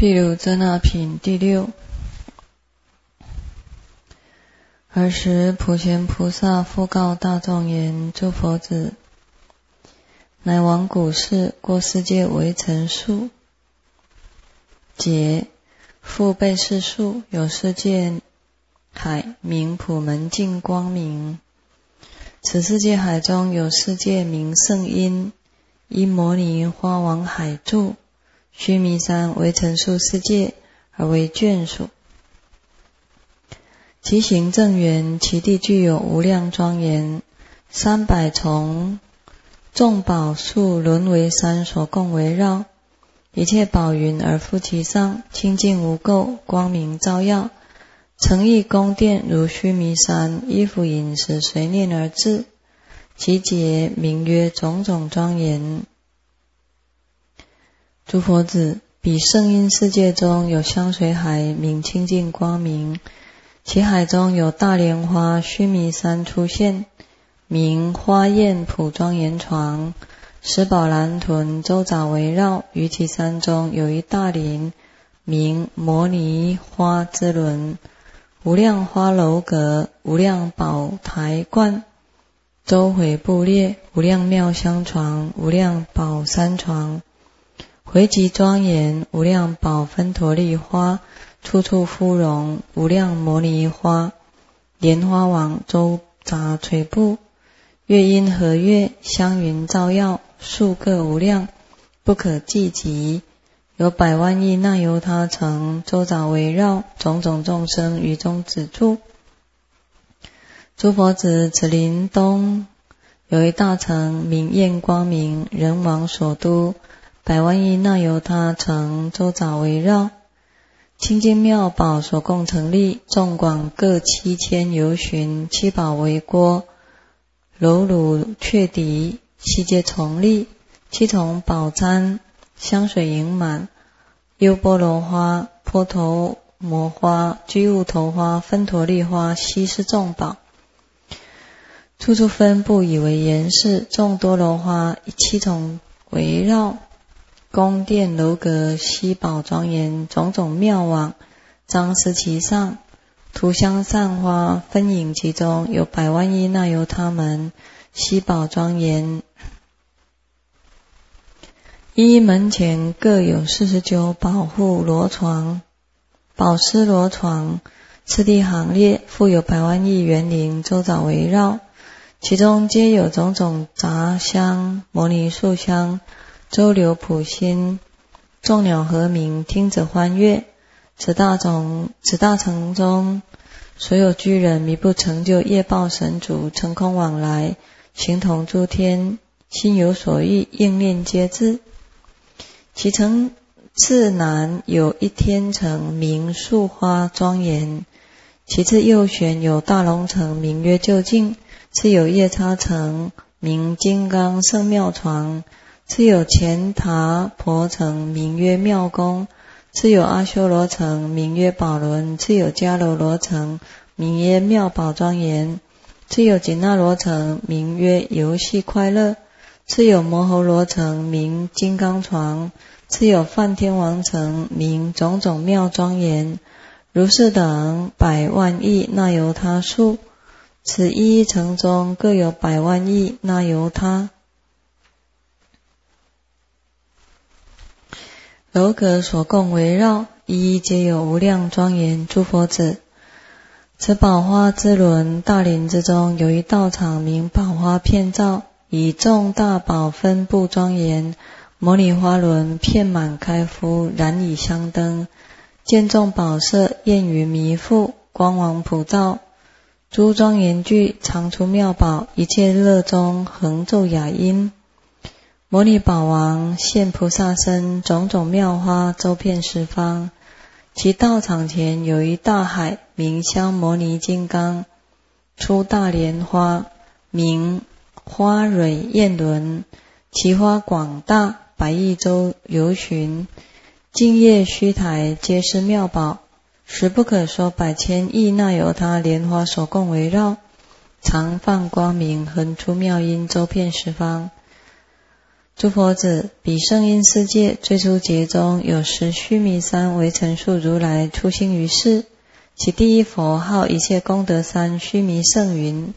譬如遮那品第六。尔时普贤菩萨复告大众言：诸佛子，乃往古世过世界为尘数，解复被世数，有世界海名普门净光明。此世界海中有世界名圣因，因摩尼花王海住，须弥山为尘数世界而为眷属。其行正圆，其地具有无量庄严，300重众宝树轮为山所共围绕，一切宝云而覆其上，清净无垢，光明照耀。诚意宫殿如须弥山，衣服饮食随念而至，其节名曰种种庄严。诸佛子，彼圣因世界中有香水海名清净光明，其海中有大莲花须弥山出现，名花焰普庄严床，十宝蓝豚周匝围绕，于其山中有一大林，名摩尼花之轮，无量花楼阁，无量宝台观，周回布列，无量妙香床，无量宝山床，回极庄严，无量宝分陀利花，处处芙蓉，无量摩尼花，莲花网周匝垂布，月音和月，香云照耀，数个无量，不可计及。有100万亿那由他城周匝围绕，种种众生于中止住。诸佛子，此林东有一大城名焰光明，人王所都，100万亿那由他城周匝围绕，清净妙宝所共成立，众广各7000由旬，7宝为锅，楼乳雀笛，悉皆从立，7重宝簪，香水盈满，优波罗花、波头摩花、居物头花、分陀利花，悉是众宝，处处分布以为严饰，众多罗花以7重围绕，宫殿楼阁悉宝庄严，种种妙网张施其上，涂香散花分引其中，有100万亿那由他们，悉宝庄严。一门前各有49宝护罗床、宝施罗床，次第行列，复有100万亿园林周匝围绕，其中皆有种种杂香、摩尼树香、周流普心，众鸟和鸣，听者欢悦。此大城中，所有居人弥不成就业报神足，乘空往来，形同诸天，心有所欲，应念皆至。其城次南有一天城，名树花庄严，其次右旋有大龙城，名曰究竟，次有夜叉城，名金刚圣妙床，次有乾闼婆城，名曰妙宫，次有阿修罗城，名曰宝轮，次有迦楼罗城，名曰妙宝庄严，次有紧那罗城，名曰游戏快乐，次有摩喉罗城，名金刚床，次有梵天王城，名种种妙庄严。如是等100万亿那由他数，此一一城中各有100万亿那由他。楼阁所共围绕，一一皆有无量庄严。诸佛子，此宝花之轮大林之中，有一道场名宝花遍照，以众大宝分布庄严，摩尼花轮遍满开敷，燃以香灯，见众宝色，焰云弥覆，光芒普照，诸庄严具常出妙宝，一切乐中恒奏雅音。摩尼宝王现菩萨身，种种妙花周遍十方。其道场前有一大海，名香摩尼金刚，出大莲花，名花蕊焰轮，其花广大，100亿周由旬，净业须台皆是妙宝，实不可说100千亿那由他莲花所共围绕，常放光明，恒出妙音，周遍十方。 诸佛子，彼圣音世界最初劫中，有10须弥山为陈述如来出兴于世，其第一佛号一切功德山须弥圣云。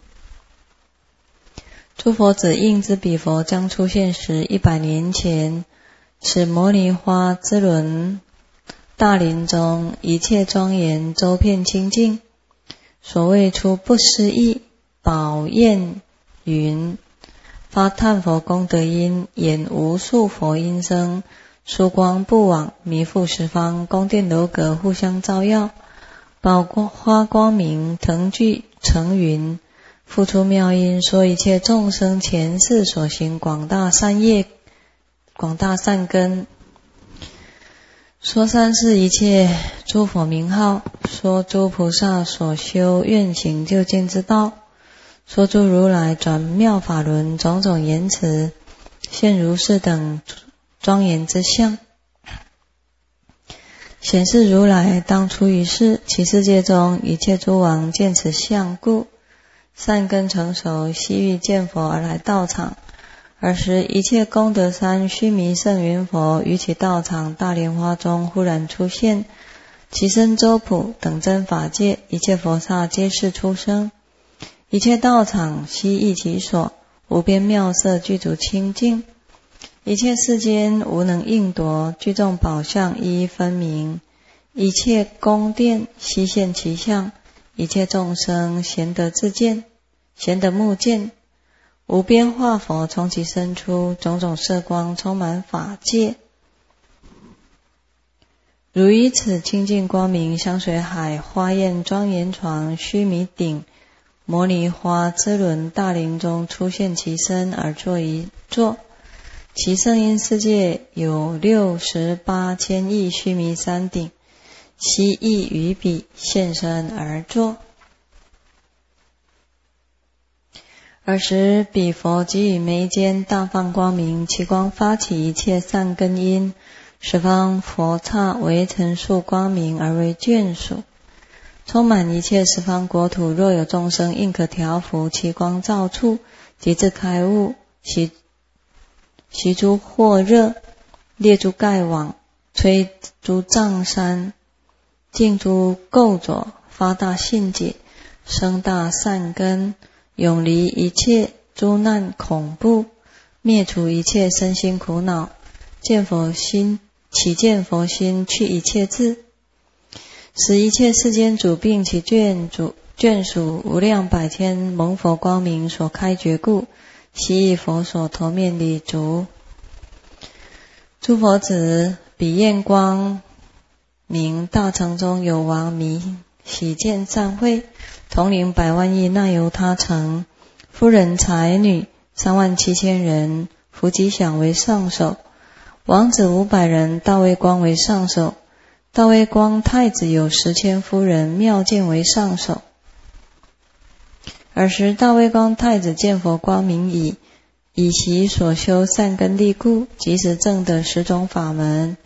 诸佛子，应知彼佛将出现时100年前，此摩尼花之轮大林中，一切庄严周遍清净。所谓出不思议宝焰云，发叹佛功德音，演无数佛音声，殊光不往，弥覆十方，宫殿楼阁互相照耀，宝花光明腾聚成云，复出妙音，说一切众生前世所行广大善业、广大善根，说三世一切诸佛名号，说诸菩萨所修愿行究竟之道，说诸如来转妙法轮种种言辞，现如是等庄严之相，显示如来当初于世，其世界中一切诸王见此相故，善根成熟，悉欲见佛而来道场。尔时一切功德山须弥圣云佛于其道场大莲花中忽然出现，其身周普等真法界，一切佛刹皆是出生，一切道场悉忆其所，无边妙色具足清净，一切世间无能应夺，具众宝相一一分明，一切宫殿悉现其相，一切众生咸得自见，咸得目见，无边化佛从其身出，种种色光充满法界，如以此清净光明香水海花焰庄严床须弥顶摩尼花之轮大林中出现其身而坐一坐，其圣音世界有68千亿须弥山顶，悉亦于彼现身而坐。尔时彼佛即以眉间大放光明，其光发起一切善根因，十方佛刹为陈述光明而为眷属，充满一切十方国土，若有众生应可调伏，其光照处，即至开悟，习诸惑热，列诸盖网，摧诸障山，净诸垢浊，发大信解，生大善根，永离一切诸难恐怖，灭除一切身心苦恼，见佛心，起见佛心，去一切智，使一切世间主并其眷属无量百千蒙佛光明所开觉故，悉以佛所头面礼足。诸佛子，彼焰光明大城中有王弥喜见善会，统领100万亿那由他城，夫人才女37000人，伏吉祥为上首，王子500人，大威光为上首，大威光太子有10,000夫人，妙见为上首。尔时大威光太子见佛光明矣，以其所修善根力故，即时证得10种法门。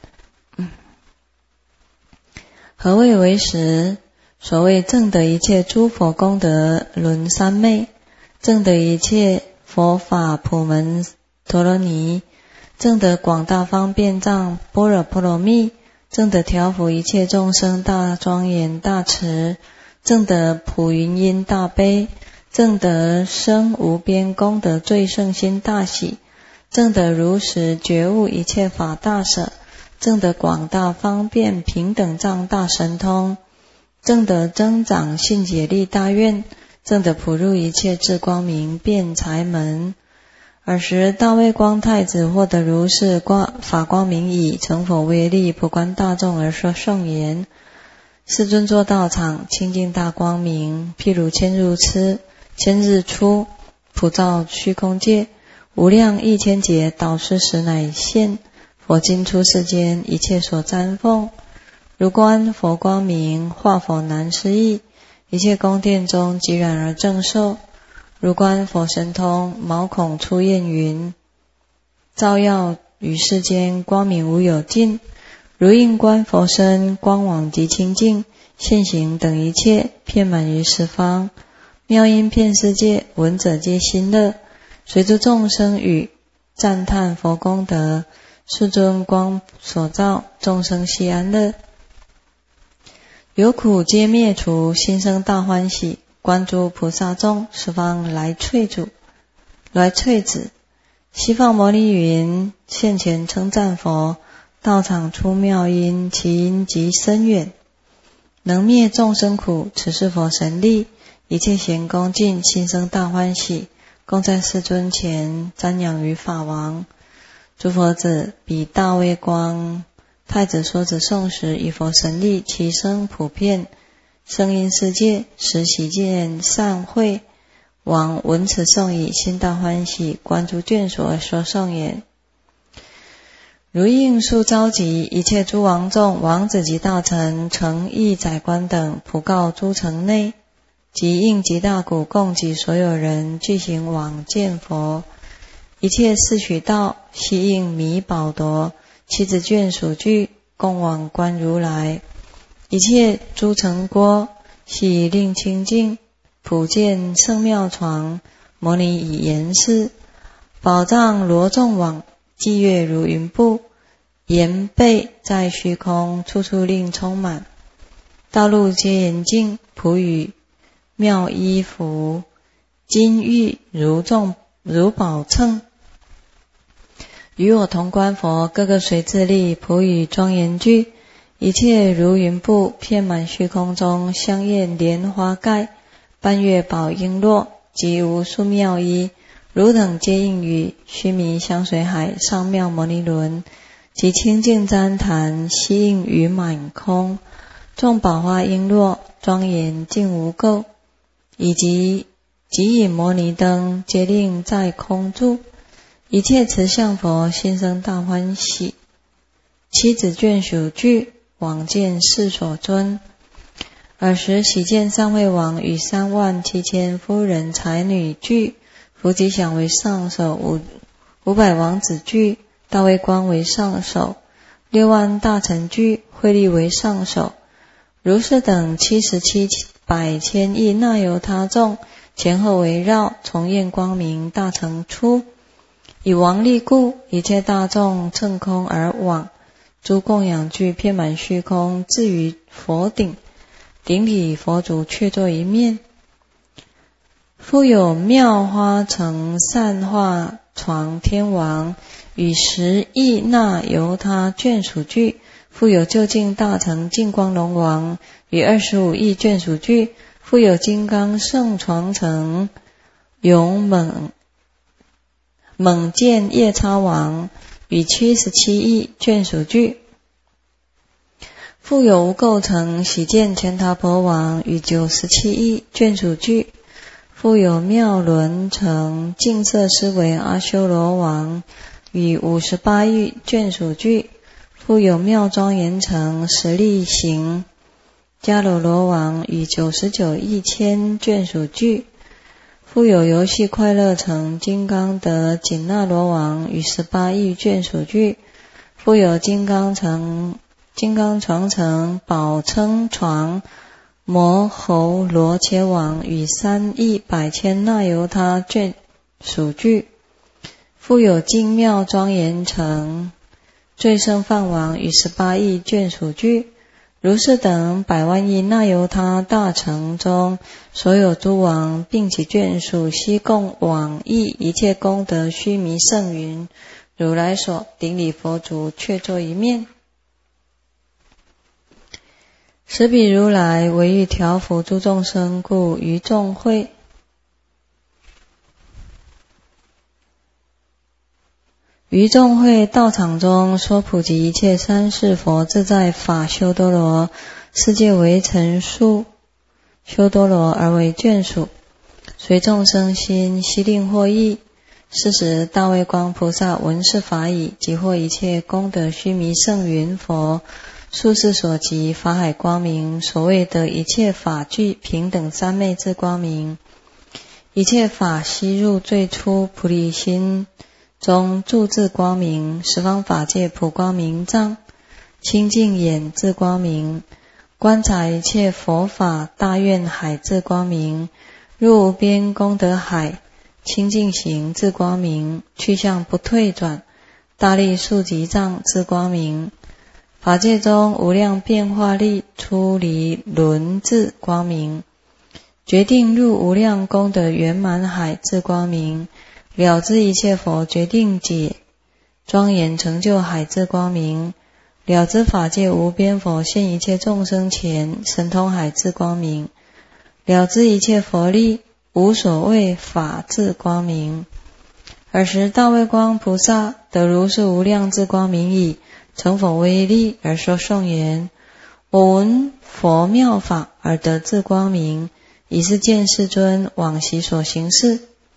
何谓为实？所谓证得一切诸佛功德轮三昧，证得一切佛法普门陀罗尼，证得广大方便藏般若波罗蜜，证得调伏一切众生大庄严大慈，证得普云音大悲，证得生无边功德最胜心大喜，证得如实觉悟一切法大舍，证得广大方便平等藏大神通，证得增长信解力大愿，证得普入一切智光明辩才门。尔时大威光太子获得如是法光明矣，成佛威力，普观大众而说颂言：世尊作道场，清净大光明，譬如千日出，普照虚空界，无量亿千劫导师时乃现，佛经出世间，一切所瞻奉，如观佛光明，化佛难思议，一切宫殿中即然而正受，如观佛神通，毛孔出焰云，照耀于世间，光明无有尽，如应观佛身，光网极清净，现行等一切，遍满于十方，妙音遍世界，闻者皆心乐，随诸众生语， 赞叹佛功德，世尊光所照，众生悉安乐。有苦皆灭除，心生大欢喜。观诸菩萨众，十方来翠子。西方摩尼云：现前称赞佛，道场出妙音，其音极深远，能灭众生苦。此是佛神力，一切贤恭敬，心生大欢喜，供在世尊前，瞻仰于法王。诸佛子，彼大威光太子说子诵时，以佛神力，其声普遍，声音世界，时习见善会。王闻此颂已，心大欢喜，观诸眷属而说颂言：如应数召集一切诸王众、王子及大臣、城邑宰官等，普告诸城内，即应极大鼓，供给所有人，具行往见佛。一切四取道，悉应弥宝铎，妻子眷属具，共往观如来。一切诸城郭，悉令清净，普见圣妙床，摩尼以言示。宝藏罗众网，霁月如云布，言备在虚空，处处令充满。道路皆严净，普与妙衣服，金玉如宝秤。与我同观佛，各个随自力，普与庄严具。一切如云布，遍满虚空中，香焰莲花盖，半月宝璎珞，及无数妙衣，汝等皆应语。须弥香水海，上妙摩尼轮，及清净旃檀，悉应于满空。众宝花璎珞，庄严净无垢，以及引摩尼灯，皆令在空住。一切慈相佛，心生大欢喜。妻子眷属具，往见世所尊。尔时喜见上惠王与37000夫人才女具，伏吉祥为上首，500王子具，大威光为上首，6万大臣具，慧力为上首。如是等77百千亿那由他众，前后围绕，从焰光明，大城出。以王力故，一切大众乘空而往，诸供养具遍满虚空，至于佛顶，顶礼佛足，却坐一面。复有妙花城善化床天王，与10亿那由他眷属具。复有究竟大城净光龙王，与25亿眷属具。复有金刚圣床城勇猛见夜叉王，与77亿眷属具。复有无垢城喜见乾闼婆王，与97亿眷属具。复有妙轮城净色思维阿修罗王，与58亿眷属具。复有妙庄严城十力行迦楼罗王，与99亿千眷属具。复有游戏快乐城金刚德紧那罗王，与18亿眷属具。复有金刚床城宝称床摩侯罗切王，与3亿百千那由他眷属具。复有精妙庄严城最胜梵王，与18亿眷属具。如是等100万亿那由他大城中，所有诸王并其眷属，悉共往诣一切功德须弥胜云，如来所，顶礼佛足，却坐一面。实彼如来为欲调伏诸众生故，于众会道场中，说普及一切三世佛自在法修多罗，世界为陈述修多罗而为眷属，随众生心，悉令获益。是时大威光菩萨闻是法已，即获一切功德须弥胜云佛，数世所及法海光明，所谓得一切法具平等三昧之光明。一切法悉入最初菩提心中住自光明，十方法界普光明藏，清净眼自光明，观察一切佛法大愿海自光明，入无边功德海， 清净行自光明，去向不退转，大力速集藏自光明，法界中无量变化力出离轮自光明，决定入无量功德圆满海自光明，了知一切佛决定解庄严成就海自光明，了知法界无边佛现一切众生前神通海自光明，了知一切佛力无所谓法自光明。尔时大威光菩萨得如是无量自光明已，成佛威力而说颂言：我闻佛妙法而得自光明，以是见世尊往昔所行事，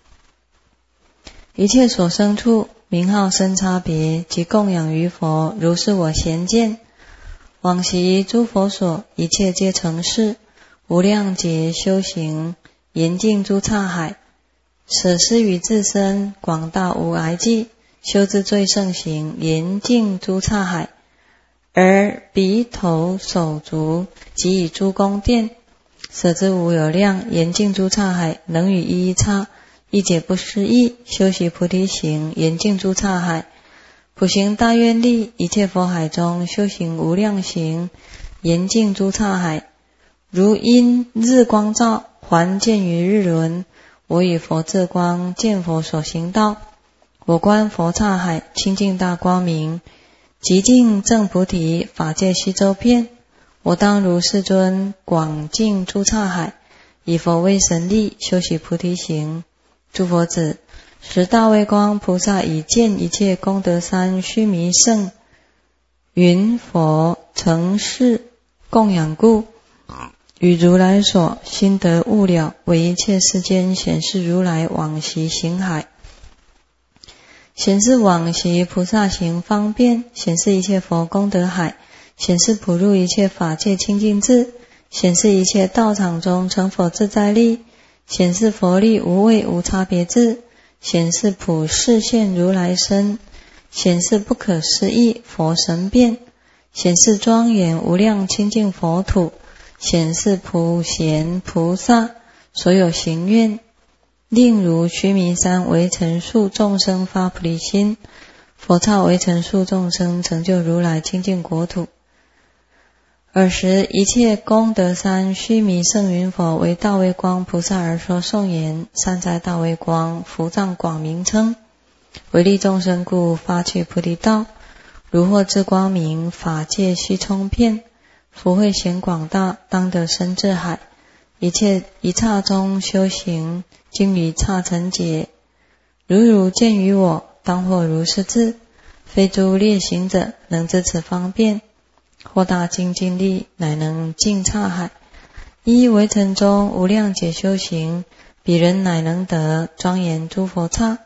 一切所生处名号生差别，及供养于佛，如是我贤见。往昔诸佛所一切皆成事，无量劫修行，严净诸刹海，舍施于自身，广大无碍际，修至最胜行，严净诸刹海，而鼻头手足及以诸宫殿，舍之无有量，严净诸刹海，能与一一刹，一解不思议，修习菩提行，严净诸刹海，普行大愿力，一切佛海中修行无量行，严净诸刹海，如因日光照，还见于日轮，我以佛智光见佛所行道，我观佛刹海，清净大光明，极尽正菩提，法界悉周遍，我当如世尊广净诸刹海，以佛为神力，修习菩提行。诸佛子，时大威光菩萨已见一切功德山须弥圣云佛成事供养故，与如来所心得悟了，为一切世间显示如来往昔行海，显示往昔菩萨行方便，显示一切佛功德海，显示普入一切法界清净智，显示一切道场中成佛自在力，显示佛力无畏无差别智，显示普示现如来身，显示不可思议佛神变，显示庄严无量清净佛土，显示普贤菩萨所有行愿，令如须弥山为尘数众生发菩提心，佛刹为尘数众生成就如来清净国土。尔时一切功德山须弥圣云佛为大威光菩萨而说颂言：善哉大威光，福藏广名称，为利众生故发去菩提道，如获智光明，法界悉充遍，福慧显广大，当得生智海，一切一刹中修行，经于刹尘劫，如见于我，当获如是智，非诸劣行者能知此方便，或大精进力，乃能尽刹海，一为尘中无量劫修行，彼人乃能得庄严诸佛刹，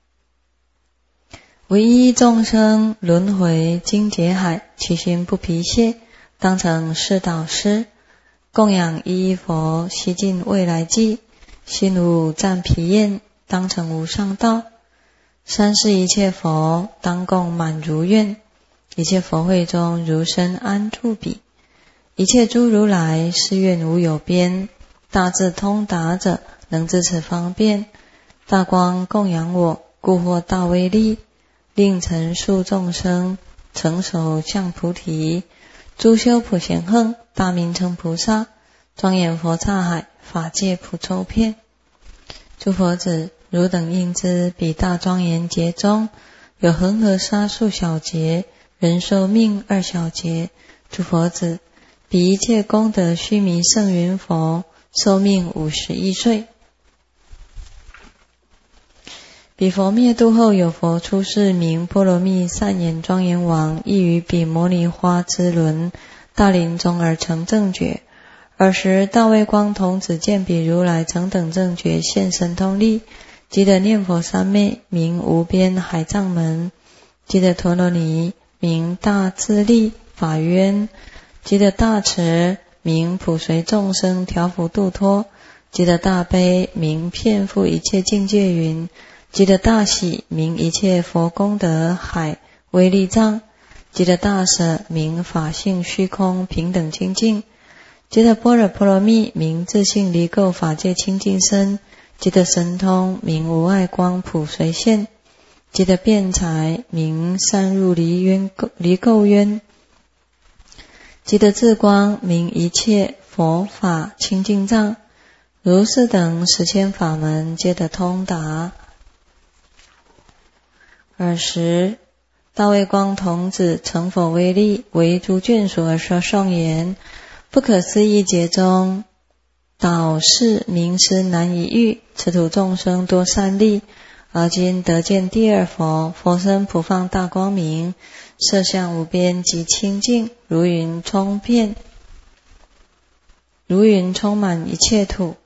唯一众生轮回经劫海，其心不疲懈，当成是导师，供养一一佛，悉尽未来际，心无暂疲厌，当成无上道，三世一切佛，当共满如愿，一切佛会中如身安住彼，一切诸如来誓愿无有边，大智通达者能知此方便，大光供养我，故获大威力，令尘数众生成熟向菩提，诸修普贤横，大名称菩萨，庄严佛刹海，法界普周遍。诸佛子，汝等应知，彼大庄严劫中，有恒河沙数小劫，人寿命2小劫。诸佛子，彼一切功德须弥圣云佛，寿命51岁。彼佛灭度后，有佛出世，名波罗蜜善言庄严王，亦于彼摩尼花之轮大林中而成正觉。尔时大威光童子见彼如来成等正觉，现神通力，即得念佛三昧，名无边海藏门，即得陀罗尼，名大智力法渊，即得大慈，名普随众生调伏度脱，即得大悲，名遍覆一切境界云，即得大喜，名一切佛功德海威力藏，即得大舍，名法性虚空平等清净，即得般若波罗蜜，名自性离垢法界清净身， 即得神通，名无碍光普随现；即得辩才，名善入离垢渊；即得智光，名一切佛法清净障。如是等10千法门，皆得通达。尔时，大卫光童子成佛威力，为诸眷属而说颂言：不可思议劫中，导视名师难以喻，此土众生多善利，而今得见第二佛，佛身普放大光明，色相无边极清净，如云充满一切土，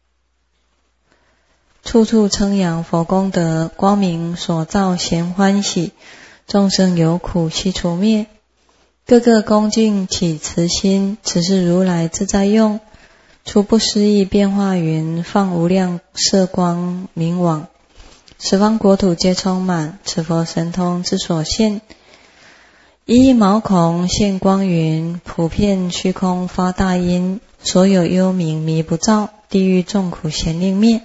处处称扬佛功德，光明所照咸欢喜，众生有苦悉除灭，个个恭敬起慈心，此是如来自在用，出不思议变化云，放无量色光明网，十方国土皆充满，此佛神通之所现。一毛孔现光云，普遍虚空发大音，所有幽冥迷不照，地狱众苦咸令灭。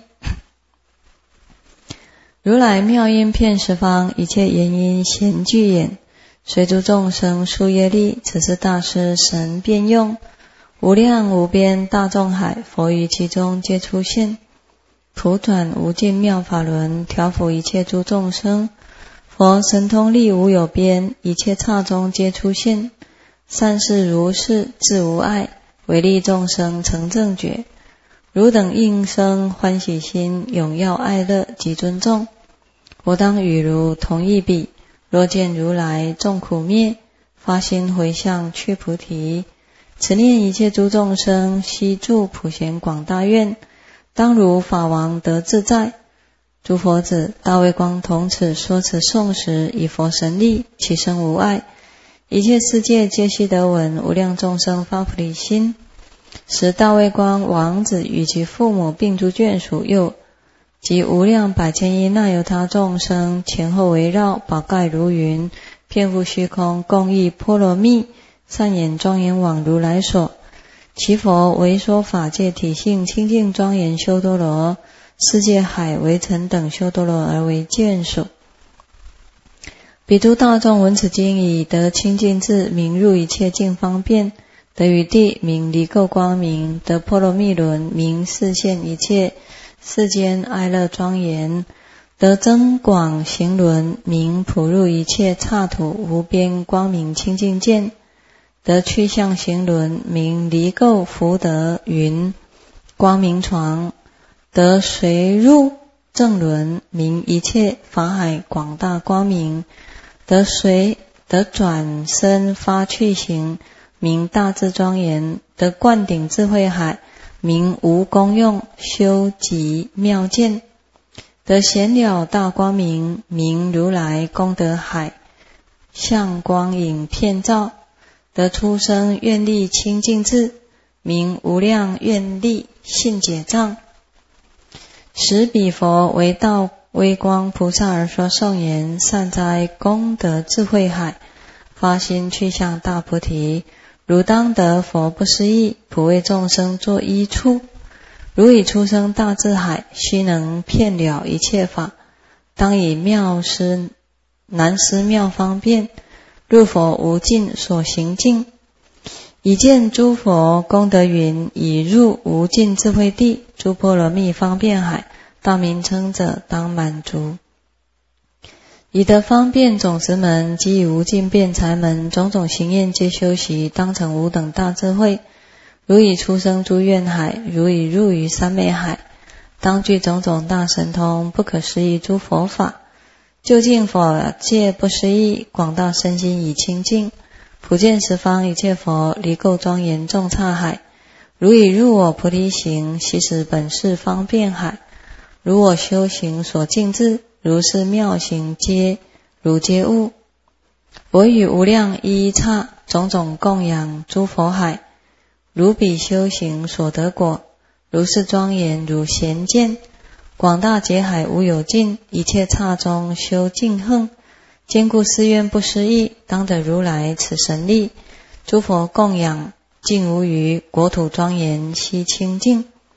如来妙音遍十方，一切言音咸具演，随诸众生数业力，此是大师神变用，无量无边大众海，佛于其中皆出现，普转无尽妙法轮，调伏一切诸众生，佛神通力无有边，一切刹中皆出现，善事如是自无碍，为利众生成正觉。汝等应生欢喜心，永耀爱乐及尊重。我当与汝同一比，若见如来众苦灭，发心回向去菩提，此念一切诸众生悉住普贤广大愿，当如法王得自在。诸佛子，大卫光童子说此颂时，以佛神力其身无碍，一切世界皆悉得闻，无量众生发菩提心。时大卫光王子与其父母并诸眷属，又及无量百千亿那由他众生，前后围绕，宝盖如云，遍覆虚空，共忆波罗蜜，善演庄严往如来所。其佛为说法界体性清净庄严修多罗，世界海为尘等修多罗而为眷属。彼诸大众闻此经，已得清净智，明入一切境方便，得于地名离垢光明，得波罗蜜轮名示现一切世间哀乐庄严，得增广行轮名普入一切刹土无边光明清净见，得趋向行轮名离垢福德云光明床，得随入正轮名一切法海广大光明，得转身发去行名大智庄严，得灌顶智慧海名无功用修集妙见，得显了大光明名如来功德海，相光影遍照，得出生愿力清净智名无量愿力信解障。时彼佛为道威光菩萨而说颂言：善哉功德智慧海，发心去向大菩提，汝当得佛不思议，普为众生作依处。如以出生大智海，须能遍了一切法，当以难思妙方便，入佛无尽所行境。已见诸佛功德云，已入无尽智慧地，诸波罗蜜方便海，大名称者当满足。以得方便种子门，及以无尽辩才门，种种行验皆修习，当成无等大智慧。如以出生诸愿海，如以入于三昧海，当具种种大神通，不可思议诸佛法，究竟佛界不思议，广大身心已清净，普见十方一切佛，离垢庄严众刹海。如以入我菩提行，悉使本是方便海，如我修行所尽智，如是妙行皆如皆悟。我与无量一一刹，种种供养诸佛海，如彼修行所得果，如是庄严如贤见，广大劫海无有尽，一切刹中修净行，坚固誓愿不思议，当得如来此神力，诸佛供养尽无余，国土庄严悉清净。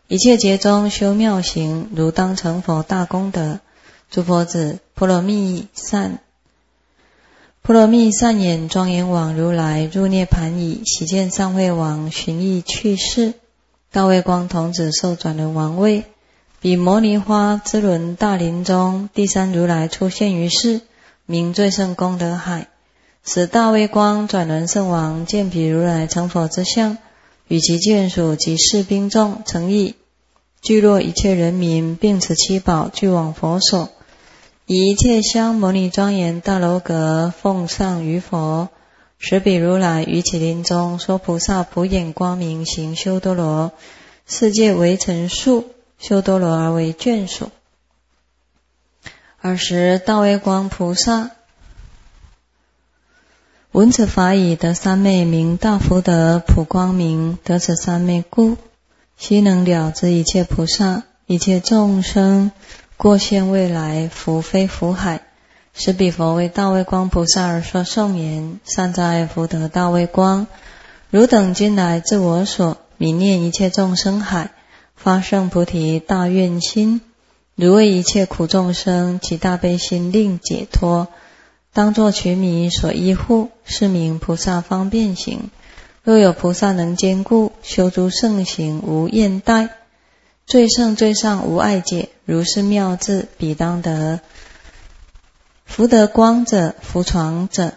一切劫中修妙行，如当成佛大功德。诸佛子，波罗蜜善眼庄严王如来入涅盘已，喜见上慧王寻意去世。大慧光童子受转轮王位。彼摩尼花之轮大林中，第三如来出现于世，名最胜功德海。使大慧光转轮圣王见彼如来成佛之相，与其眷属及士兵众诚意，聚落一切人民，并持七宝俱往佛所，以一切香摩尼庄严大楼阁奉上于佛。使彼如来于其林中说菩萨普眼光明行修多罗，世界为陈述，修多罗而为眷属。尔时大慧光菩萨闻此法已，得三昧名大福德普光明。得此三昧故，悉能了知一切菩萨一切众生过现未来福非福海。使彼佛为大慧光菩萨而说颂言：善哉福德大慧光，汝等今来至我所，泯念一切众生海，发圣菩提大愿心，如为一切苦众生其大悲心令解脱，当作群迷所依护，是名菩萨方便行。若有菩萨能坚固，修诸圣行无厌怠，最胜最上无碍解，如是妙智，彼当得。福德光者，福床者，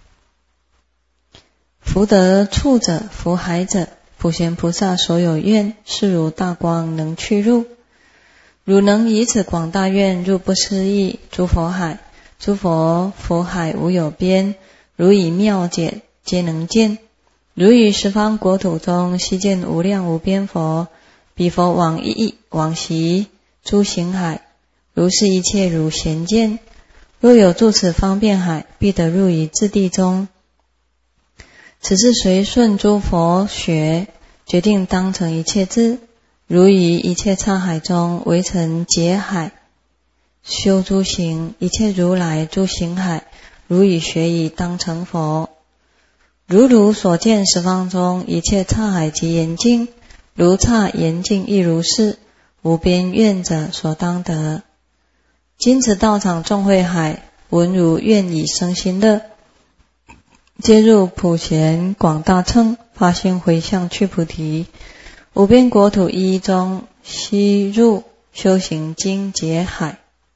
福德处者，福海者。普贤菩萨所有愿，是如大光能去入。汝能以此广大愿入不思议诸佛海，诸佛佛海无有边，如以妙解皆能见。如于十方国土中悉见无量无边佛，彼佛往昔诸行海，如是一切如贤见。若有住此方便海，必得入于自地中。此是随顺诸佛学，决定当成一切智。如于一切刹海中围成劫海，修诸行，一切如来诸行海，如以学以当成佛。如所见十方中一切刹海及严净，如刹严净亦如是，无边愿者所当得。今此道场众会海，闻如愿以生心乐，皆入普贤广大乘，发心回向去菩提。无边国土一一中，悉入修行经劫海。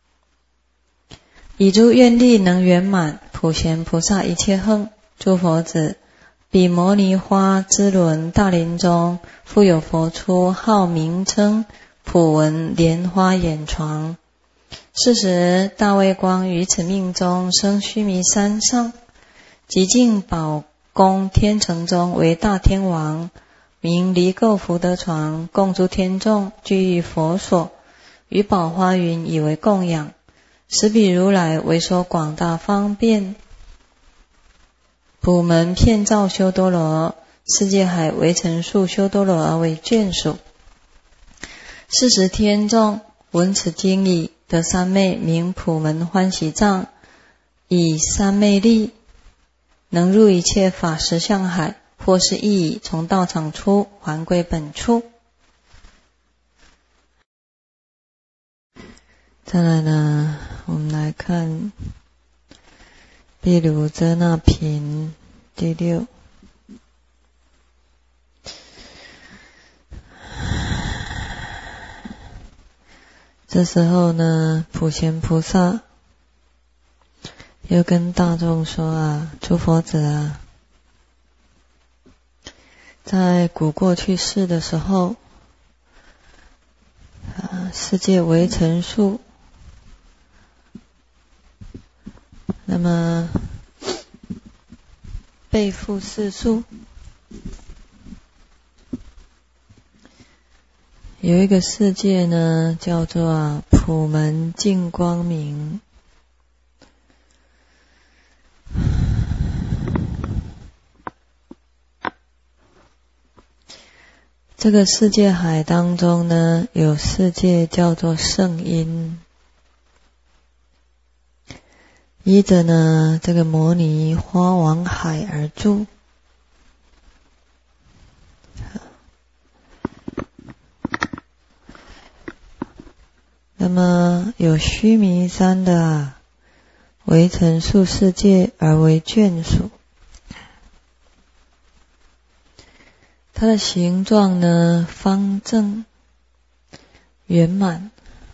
以诸愿力能圆满，普贤菩萨一切横。诸佛子，彼摩尼花之轮大林中，复有佛出，号名称普文莲花眼床。是时大慧光于此命中生须弥山上，极净宝宫天城中为大天王，名离垢福德床，供诸天众居于佛所，于宝花云以为供养。使彼如来为说广大方便普门遍照修多罗，世界海为陈述修多罗而为眷属。是时天众闻此经已，得三昧名普门欢喜藏，以三昧力能入一切法实相海，或是亦已从道场出，还归本处。再来呢，我们来看毗卢遮那品第6。这时候呢，普贤菩萨又跟大众说啊，诸佛子啊，在古过去世的时候，世界为陈述，那么背负世数，有一个世界呢，叫做普门净光明。这个世界海当中呢，有世界叫做圣音，依着呢这个摩尼花往海而住。 那么有须弥山的为成数世界而为眷属，它的形状呢方正圆满。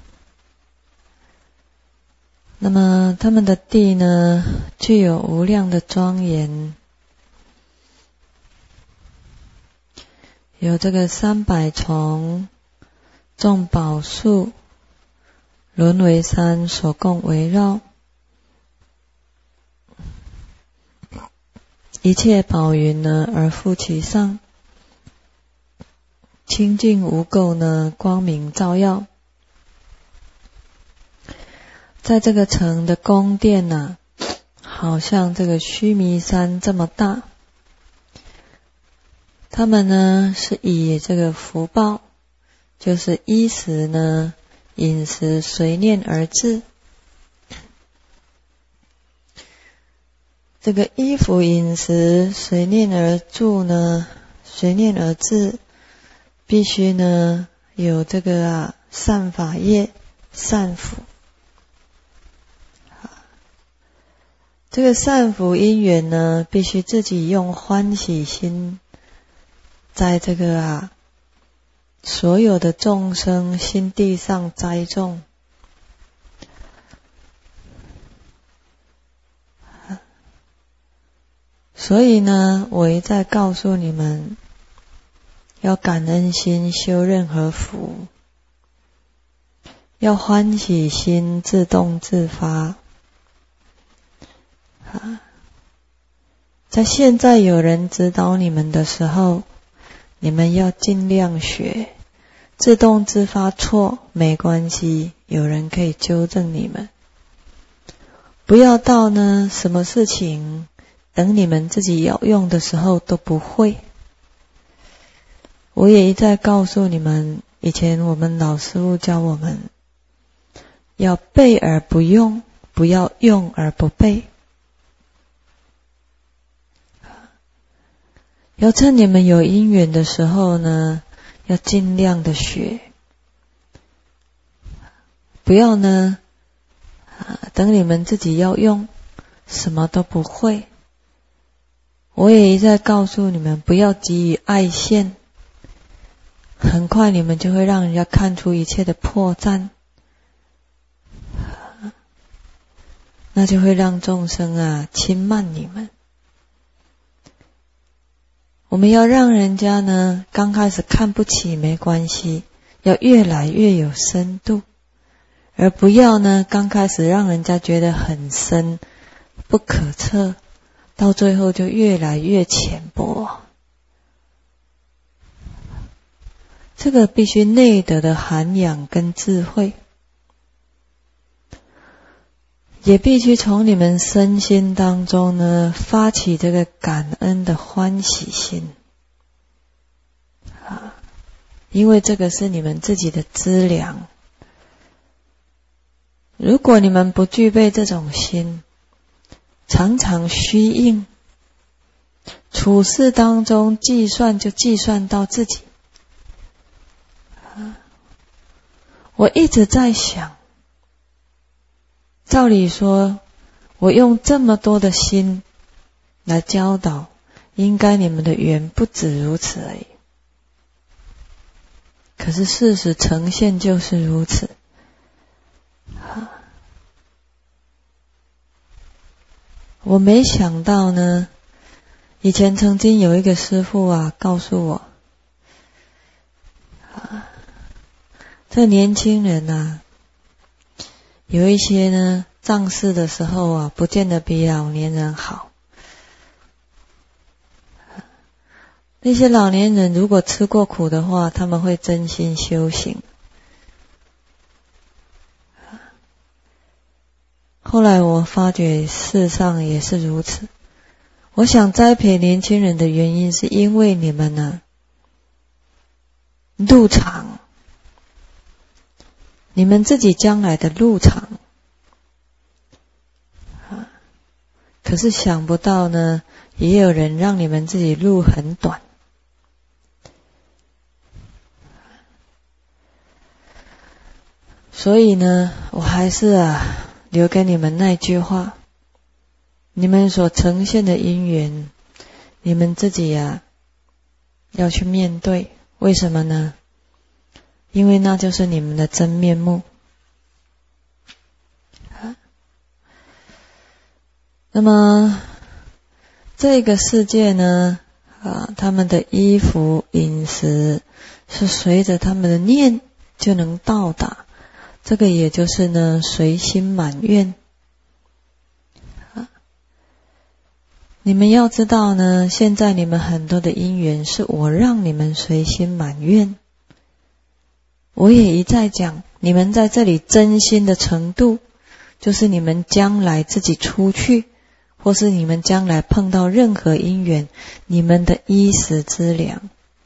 那么他们的地呢具有无量的庄严，有这个300重众宝树轮为山所共围绕，一切宝云呢而覆其上，清净无垢呢光明照耀。在这个城的宫殿啊，好像这个须弥山这么大。他们呢是以这个福报，就是衣食呢饮食随念而至。这个衣服饮食随念而住呢，随念而至，必须呢有这个善法业善福。这个善福因缘呢，必须自己用欢喜心，在这个所有的众生心地上栽种。所以呢，我一再告诉你们，要感恩心修任何福，要欢喜心自动自发。在现在有人指导你们的时候，你们要尽量学，自动自发错没关系，有人可以纠正你们。不要到呢什么事情等你们自己要用的时候都不会。我也一再告诉你们，以前我们老师父教我们要背而不用，不要用而不背。要趁你们有因缘的时候呢，要尽量的学，不要呢等你们自己要用，什么都不会。我也一再告诉你们，不要急于爱现，很快你们就会让人家看出一切的破绽，那就会让众生轻慢你们。我们要让人家呢刚开始看不起没关系，要越来越有深度，而不要呢刚开始让人家觉得很深不可测，到最后就越来越浅薄。这个必须内德的涵养跟智慧，也必须从你们身心当中呢发起这个感恩的欢喜心因为这个是你们自己的资粮。如果你们不具备这种心，常常虚应，处事当中计算就计算到自己。我一直在想，照理说我用这么多的心来教导，应该你们的缘不止如此而已。可是事实呈现就是如此。我没想到呢，以前曾经有一个师父告诉我，这年轻人有一些呢仗势的时候不见得比老年人好。那些老年人如果吃过苦的话，他们会真心修行。后来我发觉事实上也是如此。我想栽培年轻人的原因是因为你们路长，你们自己将来的路长。可是想不到呢，也有人让你们自己路很短。 所以呢，我还是留给你们那句话，你们所呈现的因缘，你们自己要去面对。为什么呢？因为那就是你们的真面目。那么这个世界呢，他们的衣服饮食是随着他们的念就能到达，这个也就是呢随心满愿。你们要知道呢，现在你们很多的因缘是我让你们随心满愿。我也一再讲，你们在这里真心的程度，就是你们将来自己出去，或是你们将来碰到任何因缘，你们的衣食之粮。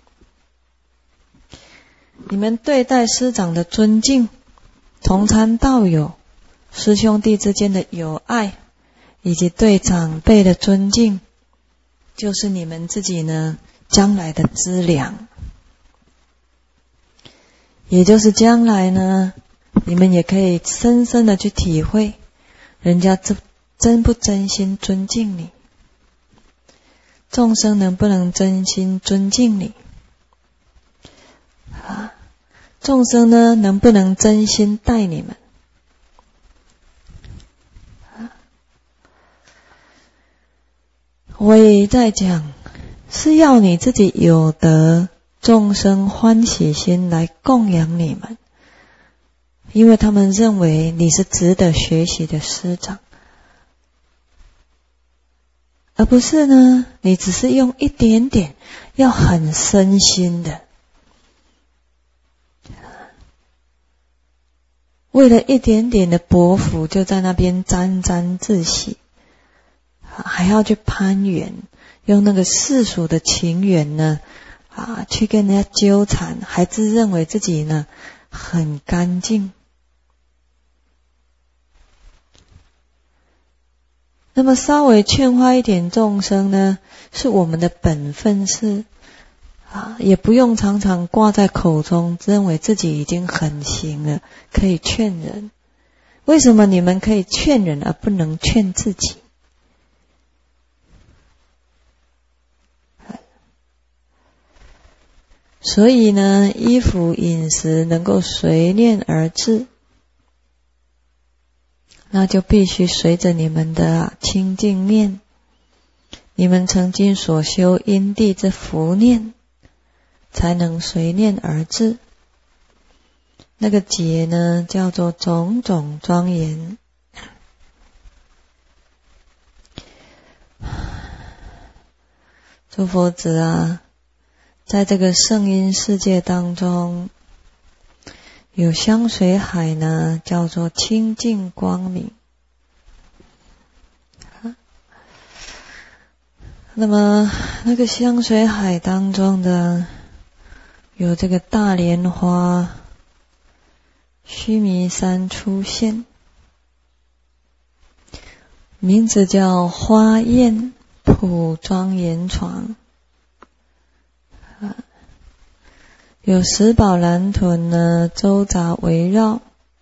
你们对待师长的尊敬，同参道友，师兄弟之间的友爱，以及对长辈的尊敬，就是你们自己呢将来的资粮。也就是将来呢，你们也可以深深的去体会，人家真不真心尊敬你，众生能不能真心尊敬你，众生呢能不能真心待你们。我也在讲，是要你自己有得众生欢喜心来供养你们，因为他们认为你是值得学习的师长，而不是呢你只是用一点点，要很身心的，为了一点点的薄福就在那边沾沾自喜，还要去攀缘，用那个世俗的情缘呢去跟人家纠缠，还自认为自己呢很干净。那么稍微劝化一点众生呢，是我们的本分事也不用常常挂在口中，认为自己已经很行了，可以劝人。为什么你们可以劝人而不能劝自己？所以呢，衣服饮食能够随念而至，那就必须随着你们的清净念，你们曾经所修因地之福念，才能随念而至。那个劫呢，叫做种种庄严。诸佛子在这个圣音世界当中，有香水海呢，叫做清净光明。那么那个香水海当中的有这个大莲花须弥山出现，名字叫花艳普庄严床。有十宝蓝豚呢周匝围绕，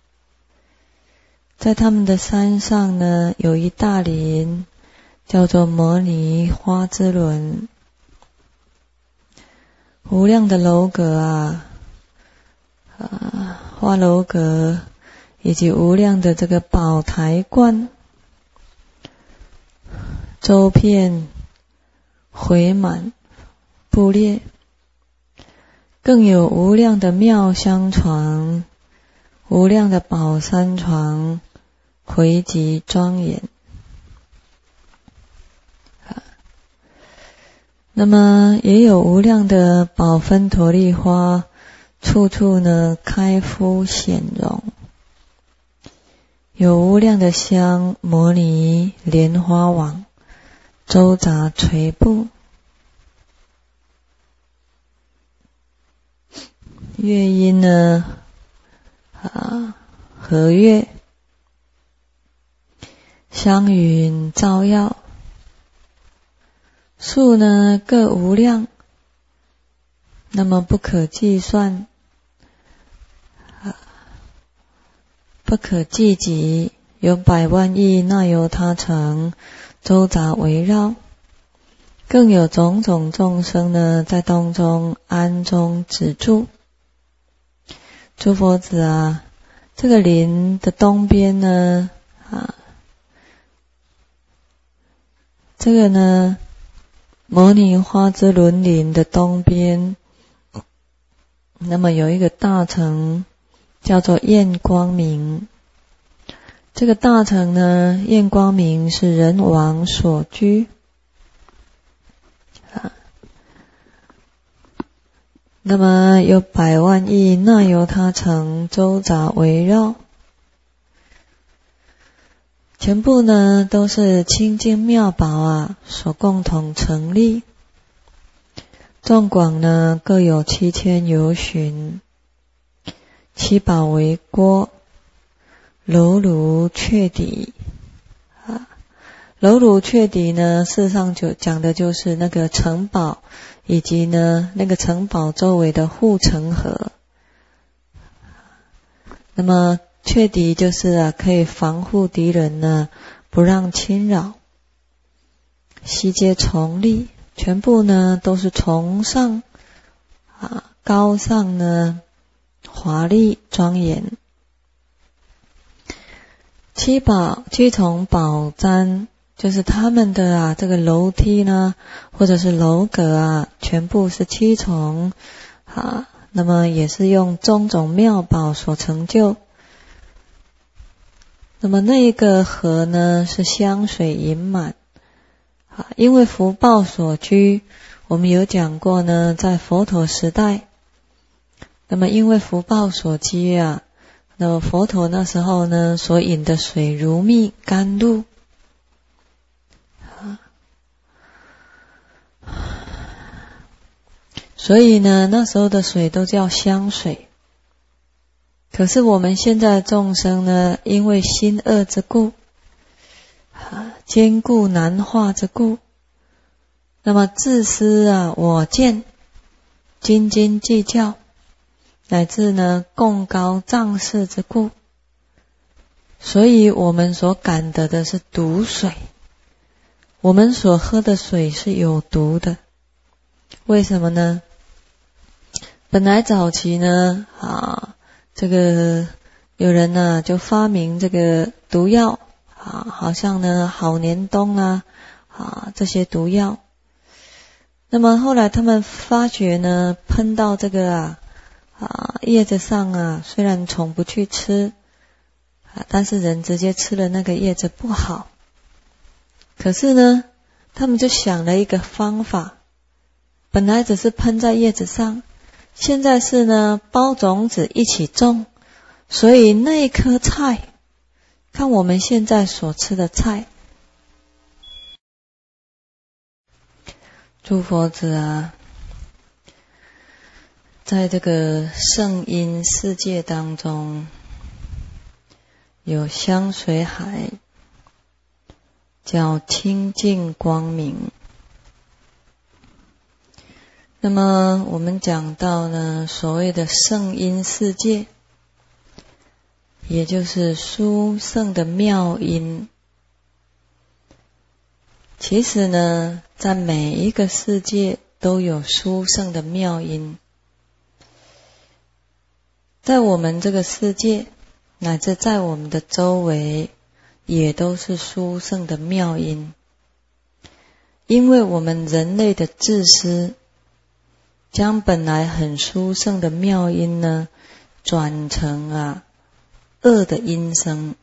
在他们的山上呢有一大林，叫做摩尼花之轮，无量的楼阁花楼阁，以及无量的这个宝台观，周遍回满布列，更有无量的妙香床，无量的宝山床，回集庄严。那么也有无量的宝芬陀利花，处处呢开敷显容，有无量的香摩尼莲花网，周匝垂布。乐音呢和乐，香云照耀，数呢各无量，那么不可计算。 不可计及，有百万亿那由他城周匝围绕，更有种种众生呢在当中安中止住。诸佛子啊，这个林的东边呢这个呢摩尼花之轮林的东边，那么有一个大城叫做焰光明。这个大城呢，焰光明是人王所居那么有百万亿那由他城周匝围绕，全部呢都是清净妙宝所共同成立。纵广呢各有7000由旬，七宝为锅，楼庐阙底楼庐阙底呢，事实上就讲的就是那个城堡，以及呢那个城堡周围的护城河。那么阙底就是可以防护敌人呢，不让侵扰。悉皆重丽，全部呢都是崇尚高尚呢，华丽庄严。七重宝簪，就是他们的这个楼梯呢，或者是楼阁全部是7重那么也是用种种妙宝所成就。那么那一个河呢是香水盈满因为福报所居，我们有讲过呢，在佛陀时代，那么因为福报所居那么佛陀那时候呢所饮的水如蜜甘露所以呢那时候的水都叫香水。可是我们现在众生呢，因为心恶之故坚固难化之故，那么自私我见，斤斤计较，乃至呢贡高仗势之故，所以我们所感得的是毒水，我们所喝的水是有毒的。为什么呢？本来早期呢这个有人呢就发明这个毒药好像呢好年冬这些毒药。那么后来他们发觉呢，喷到这个叶子上虽然虫不去吃但是人直接吃了那个叶子不好。可是呢他们就想了一个方法，本来只是喷在叶子上，现在是呢包种子一起种，所以那一颗菜，看我们现在所吃的菜，诸佛子在这个圣音世界当中，有香水海叫清净光明。那么我们讲到呢，所谓的圣音世界，也就是殊胜的妙音。其实呢，在每一个世界都有殊胜的妙音。在我们这个世界，乃至在我们的周围，也都是殊胜的妙音。因为我们人类的自私，将本来很殊胜的妙音呢，转成恶的音声。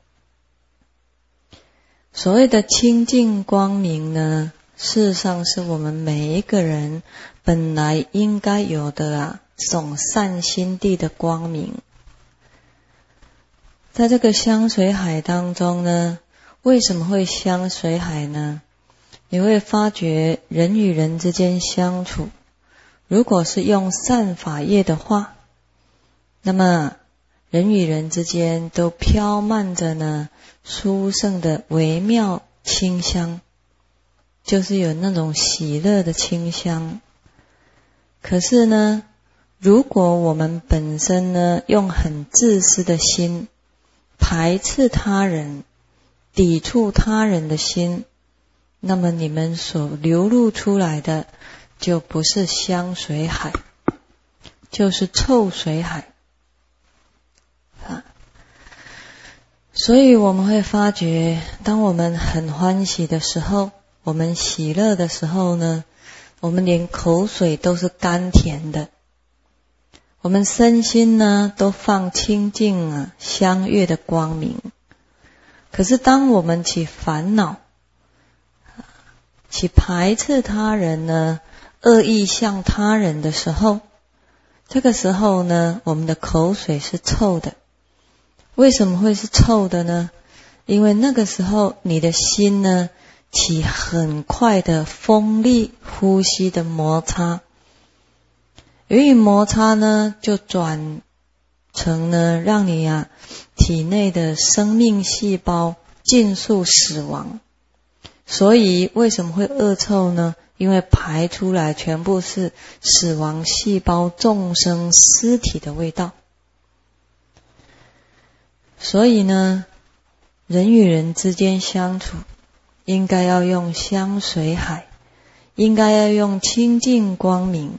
所谓的清净光明呢，事实上是我们每一个人本来应该有的这种善心地的光明。在这个香水海当中呢，为什么会香水海呢？你会发觉人与人之间相处，如果是用善法业的话，那么人与人之间都飘漫着呢殊胜的微妙清香，就是有那种喜乐的清香。可是呢，如果我们本身呢用很自私的心， 排斥他人、抵触他人的心，那么你们所流露出来的就不是香水海，就是臭水海。所以我们会发觉，当我们很欢喜的时候，我们喜乐的时候呢，我们连口水都是甘甜的，我们身心呢都放清净香悦的光明。可是当我们起烦恼、起排斥他人呢，恶意向他人的时候，这个时候呢，我们的口水是臭的。为什么会是臭的呢？因为那个时候你的心呢起很快的锋利呼吸的摩擦，由于摩擦呢就转成呢让你体内的生命细胞尽数死亡。所以为什么会恶臭呢？因为排出来全部是死亡细胞众生尸体的味道。所以呢，人与人之间相处，应该要用香水海，应该要用清净光明。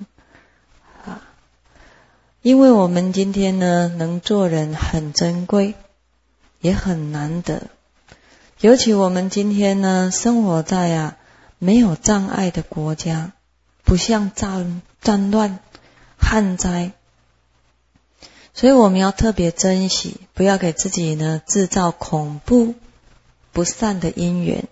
因为我们今天呢，能做人很珍贵，也很难得。尤其我们今天呢，生活在没有障碍的国家，不像战乱、旱灾。所以我们要特别珍惜，不要给自己呢制造恐怖不善的因缘。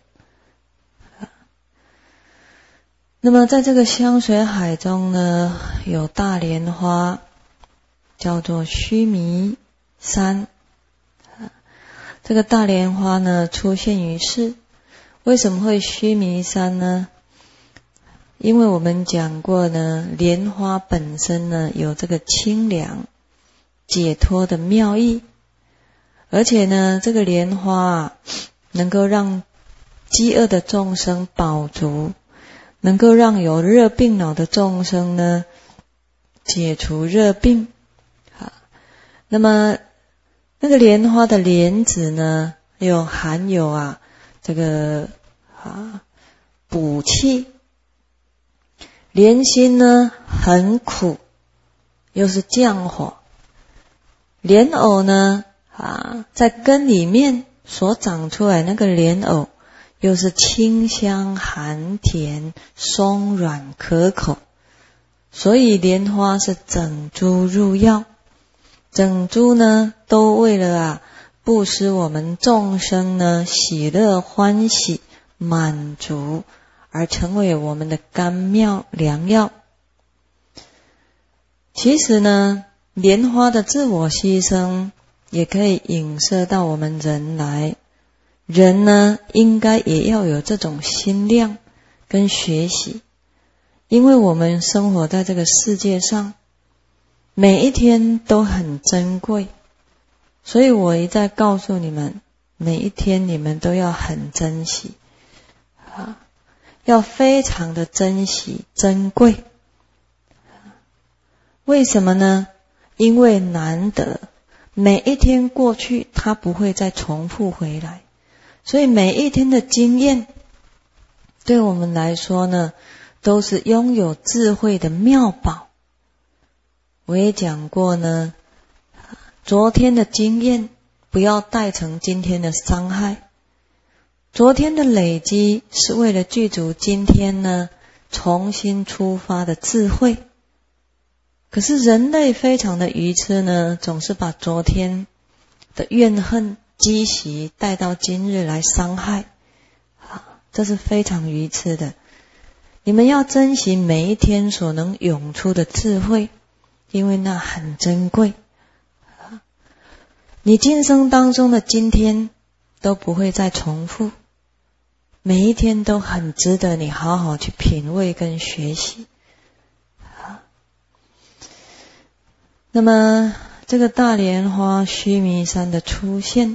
那么在这个香水海中呢，有大莲花，叫做须弥山。这个大莲花呢出现于世，为什么会须弥山呢？因为我们讲过呢，莲花本身呢有这个清凉解脱的妙意，而且呢，这个莲花能够让饥饿的众生饱足，能够让有热病恼的众生呢解除热病。那么那个莲花的莲子呢，又含有这个补气。莲心呢很苦，又是降火。莲藕呢在根里面所长出来那个莲藕，又是清香含甜、松软可口。所以莲花是整株入药，整株呢都为了布施我们众生呢喜乐欢喜满足，而成为我们的甘妙良药。其实呢，莲花的自我牺牲也可以影射到我们人来。人呢应该也要有这种心量跟学习，因为我们生活在这个世界上，每一天都很珍贵。所以我一再告诉你们，每一天你们都要很珍惜，要非常的珍惜珍贵。为什么呢？因为难得，每一天过去它不会再重复回来，所以每一天的经验对我们来说呢，都是拥有智慧的妙宝。我也讲过呢，昨天的经验不要带成今天的伤害。昨天的累积是为了具足今天呢重新出发的智慧。可是人类非常的愚痴呢，总是把昨天的怨恨积习带到今日来伤害，这是非常愚痴的。你们要珍惜每一天所能涌出的智慧，因为那很珍贵。你今生当中的今天都不会再重复，每一天都很值得你好好去品味跟学习。那么这个大莲花须弥山的出现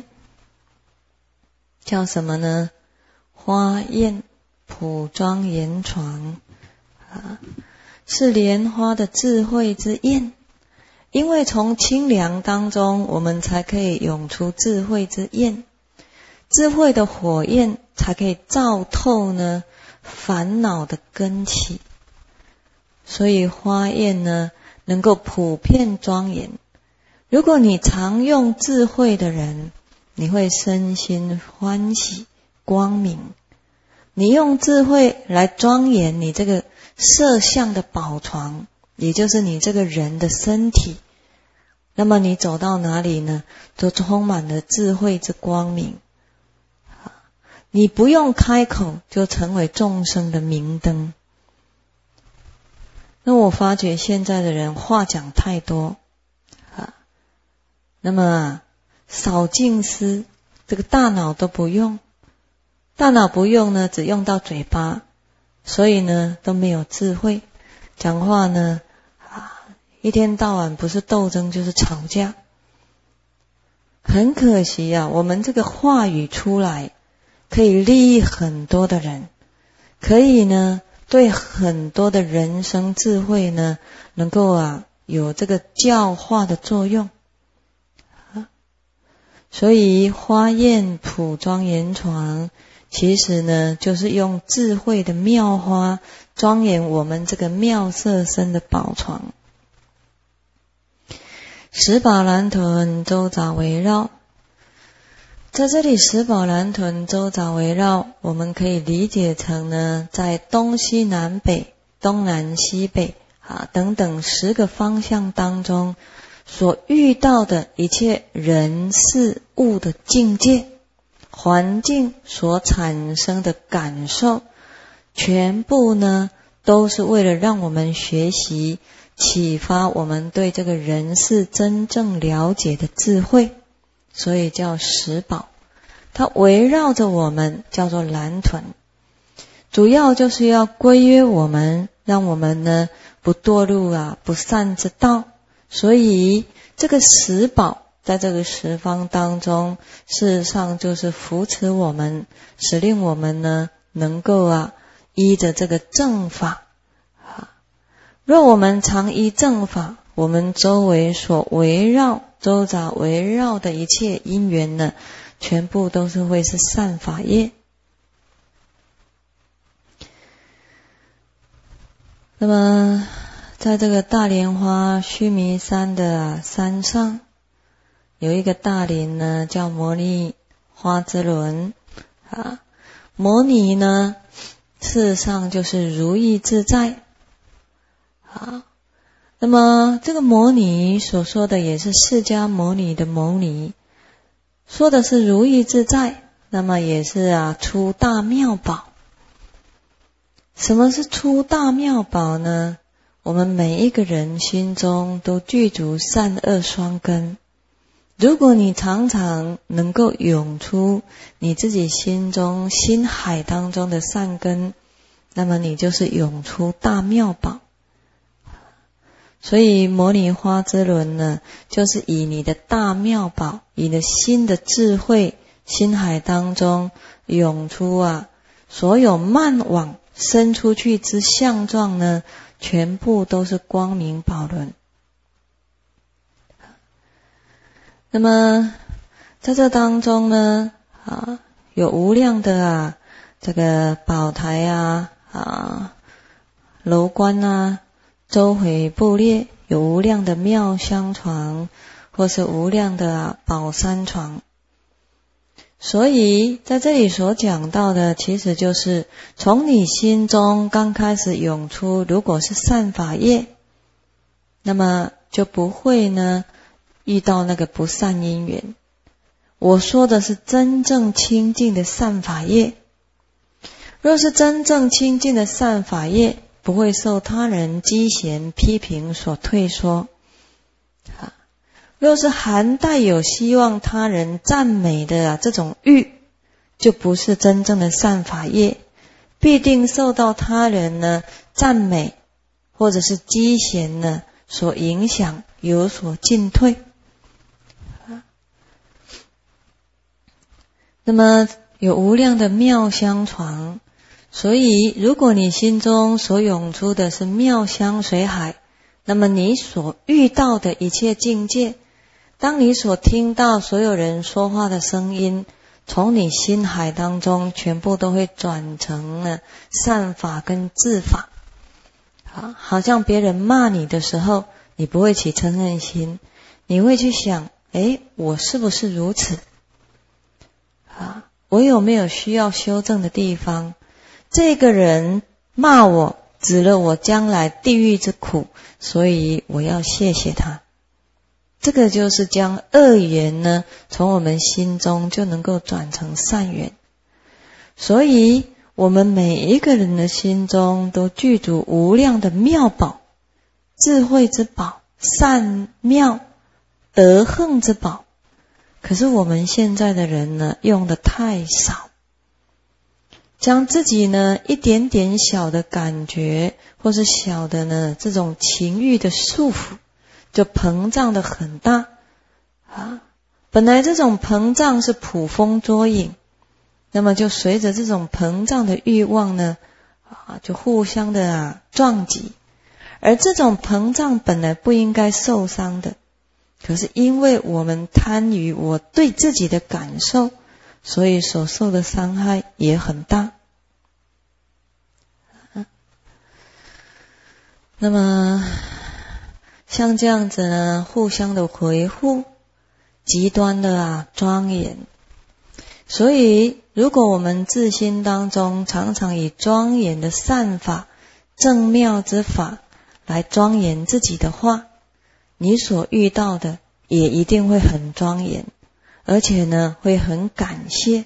叫什么呢？花宴普庄严床，是莲花的智慧之宴。 因为从清凉当中，我们才可以涌出智慧之焰，智慧的火焰才可以照透呢烦恼的根起。所以花焰呢，能够普遍庄严。如果你常用智慧的人，你会身心欢喜光明。你用智慧来庄严你这个色相的宝床，也就是你这个人的身体，那么你走到哪里呢，都充满了智慧之光明。你不用开口就成为众生的明灯。那我发觉现在的人话讲太多那么少静思，这个大脑都不用，大脑不用呢，只用到嘴巴，所以呢都没有智慧，讲话呢一天到晚不是斗争就是吵架。很可惜我们这个话语出来可以利益很多的人，可以呢对很多的人生智慧呢能够有这个教化的作用。所以花焰普庄严床，其实呢就是用智慧的妙花庄严我们这个妙色身的宝床。十宝蓝屯周匝围绕，在这里十宝蓝屯周匝围绕，我们可以理解成呢，在东西南北、东南西北等等10个方向当中所遇到的一切人事物的境界、环境所产生的感受，全部呢都是为了让我们学习启发我们对这个人事真正了解的智慧，所以叫十宝。它围绕着我们，叫做蓝屯，主要就是要规约我们，让我们呢不堕入不善之道。所以这个十宝在这个十方当中，事实上就是扶持我们，使令我们呢能够依着这个正法。若我们常依正法，我们周围所围绕、周匝围绕的一切因缘呢，全部都是会是善法业。那么在这个大莲花须弥山的山上，有一个大林呢，叫摩尼花之轮摩尼呢事实上就是如意自在那么这个摩尼所说的也是释迦牟尼的牟尼，说的是如意自在，那么也是出大妙宝。什么是出大妙宝呢？我们每一个人心中都具足善恶双根，如果你常常能够涌出你自己心中心海当中的善根，那么你就是涌出大妙宝。所以摩尼花之轮呢，就是以你的大妙宝，以你的心的智慧心海当中涌出所有漫往伸出去之相状呢，全部都是光明宝轮。那么在这当中呢有无量的这个宝台楼观周回布列，有无量的妙香床，或是无量的宝山床。所以在这里所讲到的，其实就是从你心中刚开始涌出，如果是善法业，那么就不会呢遇到那个不善因缘。我说的是真正清净的善法业。若是真正清净的善法业，不会受他人讥嫌批评所退缩若是含带有希望他人赞美的这种欲，就不是真正的善法业，必定受到他人呢赞美或者是讥嫌呢所影响，有所进退那么有无量的妙香床，所以如果你心中所涌出的是妙香水海， 那么你所遇到的一切境界，当你所听到所有人说话的声音，从你心海当中全部都会转成了善法跟智法。好像别人骂你的时候，你不会起嗔恨心，你会去想，我是不是如此？我有没有需要修正的地方？这个人骂我，指了我将来地狱之苦，所以我要谢谢他。这个就是将恶缘呢，从我们心中就能够转成善缘。所以我们每一个人的心中都具足无量的妙宝，智慧之宝，善妙德行之宝。可是我们现在的人呢，用的太少，将自己呢一点点小的感觉，或是小的呢这种情欲的束缚，就膨胀得很大本来这种膨胀是捕风捉影，那么就随着这种膨胀的欲望呢就互相的撞击，而这种膨胀本来不应该受伤的，可是因为我们贪于我对自己的感受，所以所受的伤害也很大。那么像这样子呢，互相的维护，极端的庄严。所以如果我们自心当中常常以庄严的善法、正妙之法来庄严自己的话，你所遇到的也一定会很庄严，而且呢会很感谢。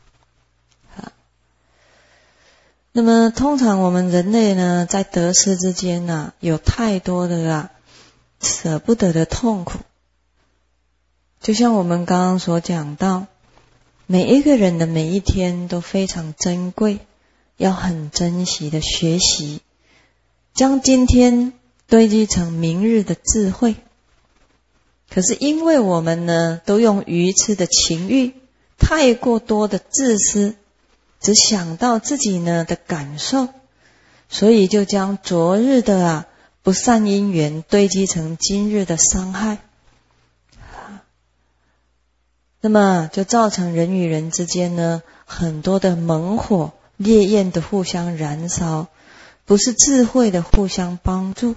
那么通常我们人类呢，在得失之间有太多的舍不得的痛苦。就像我们刚刚所讲到，每一个人的每一天都非常珍贵，要很珍惜的学习，将今天堆积成明日的智慧。可是因为我们呢，都用愚痴的情欲，太过多的自私，只想到自己呢的感受，所以就将昨日的不善因缘堆积成今日的伤害。那么就造成人与人之间呢，很多的猛火烈焰的互相燃烧，不是智慧的互相帮助。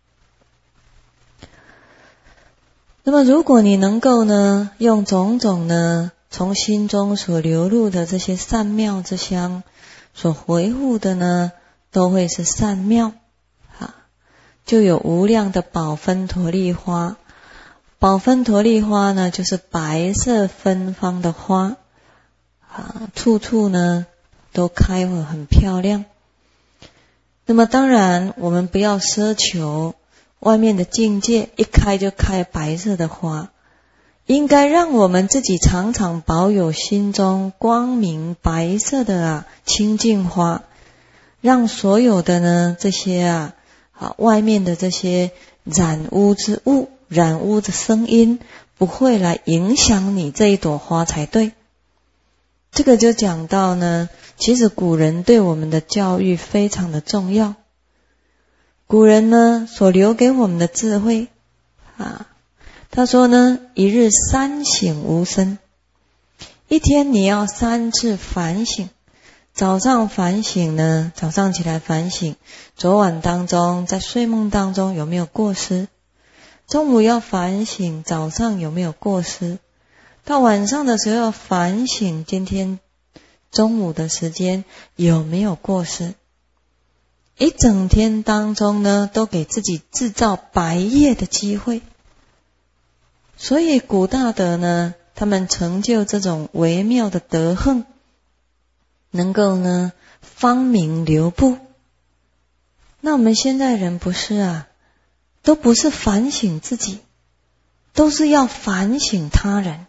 那么如果你能够呢，用种种呢从心中所流露的这些善妙之香，所回护的呢都会是善妙就有无量的宝芬陀利花。宝芬陀利花呢，就是白色芬芳的花处处呢都开得很漂亮。那么当然我们不要奢求外面的境界一开就开白色的花，应该让我们自己常常保有心中光明白色的清净花，让所有的呢这些外面的这些染污之物、染污的声音不会来影响你这一朵花才对。这个就讲到呢，其实古人对我们的教育非常的重要。古人呢所留给我们的智慧他说呢，一日三省吾身，一天你要3次反省。早上反省呢，早上起来反省，昨晚当中在睡梦当中有没有过失，中午要反省早上有没有过失，到晚上的时候要反省今天中午的时间有没有过失。一整天当中呢，都给自己制造白夜的机会。所以古大德呢，他们成就这种微妙的德行，能够呢方明流布。那我们现在人不是都不是反省自己，都是要反省他人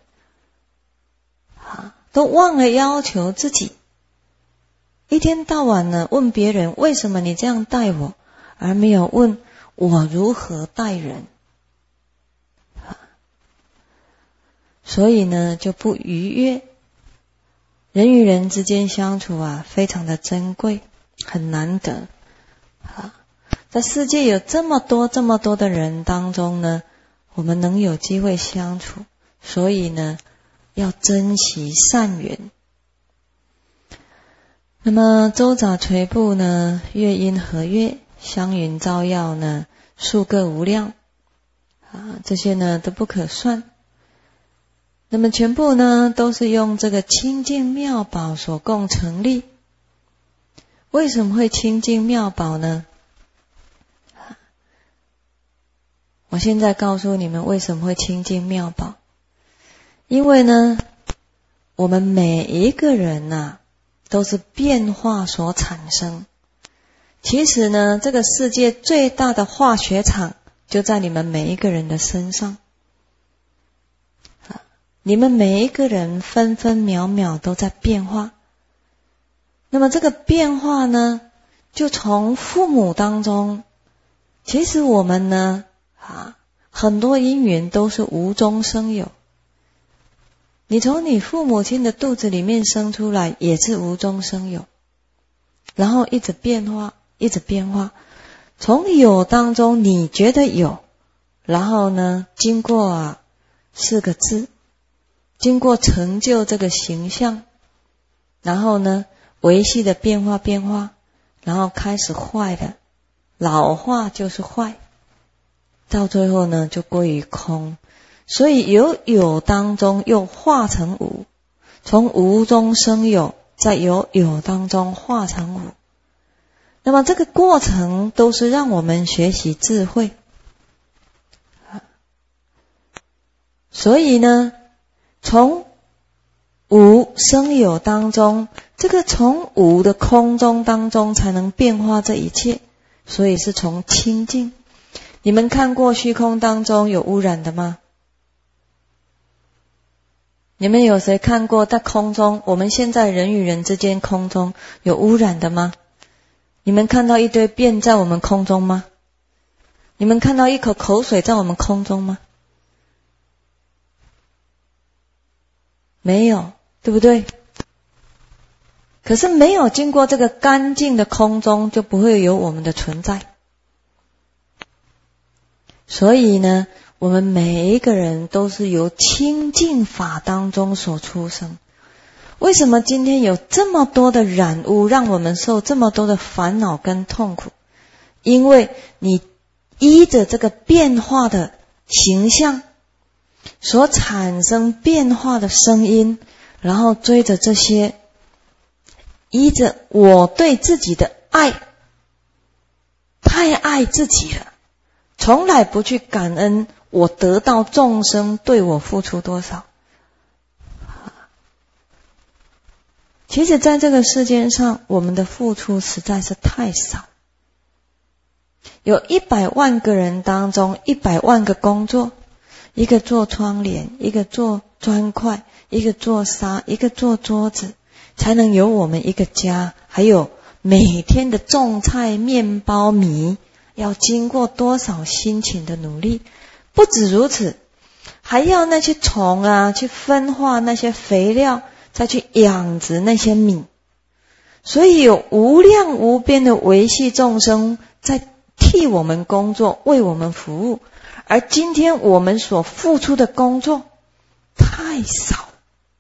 都忘了要求自己。一天到晚呢问别人为什么你这样待我，而没有问我如何待人。所以呢就不愉悦。人与人之间相处非常的珍贵，很难得在世界有这么多的人当中呢，我们能有机会相处，所以呢，要珍惜善缘。那么周匝垂布呢，月因和月，香云照耀呢，数个无量这些呢都不可算。那么全部呢都是用这个清净妙宝所共成立。为什么会清净妙宝呢？我现在告诉你们为什么会清净妙宝。因为呢，我们每一个人都是变化所产生。其实呢，这个世界最大的化学场就在你们每一个人的身上。你们每一个人分分秒秒都在变化。那么这个变化呢，就从父母当中，其实我们呢很多因缘都是无中生有。你从你父母亲的肚子里面生出来也是无中生有，然后一直变化，一直变化。从有当中你觉得有，然后呢经过4个字，经过成就这个形象，然后呢维系的变化，然后开始坏了，老化就是坏，到最后呢就归于空。所以有当中又化成无，从无中生有，在有当中化成无。那么这个过程都是让我们学习智慧。所以呢，从无生有当中，这个从无的空中当中才能变化这一切，所以是从清净。你们看过虚空当中有污染的吗？你们有谁看过在空中，我们现在人与人之间空中有污染的吗？你们看到一堆便在我们空中吗？你们看到一口口水在我们空中吗？没有，对不对？可是没有经过这个干净的空中，就不会有我们的存在。所以呢，我们每一个人都是由清净法当中所出生。为什么今天有这么多的染污，让我们受这么多的烦恼跟痛苦？因为你依着这个变化的形象所产生变化的声音，然后追着这些，依着我对自己的爱，太爱自己了，从来不去感恩我得到众生对我付出多少。其实在这个世界上，我们的付出实在是太少。有100万个人当中，100万个工作，一个做窗帘，一个做砖块，一个做纱，一个做桌子，才能有我们一个家。还有每天的种菜、面包、米，要经过多少辛勤的努力。不止如此，还要那些虫去分化那些肥料，再去养殖那些米。所以有无量无边的维系众生在替我们工作，为我们服务。而今天我们所付出的工作太少，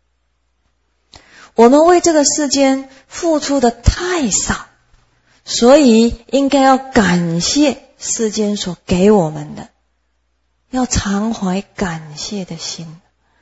我们为这个世间付出的太少，所以应该要感谢世间所给我们的，要常怀感谢的心。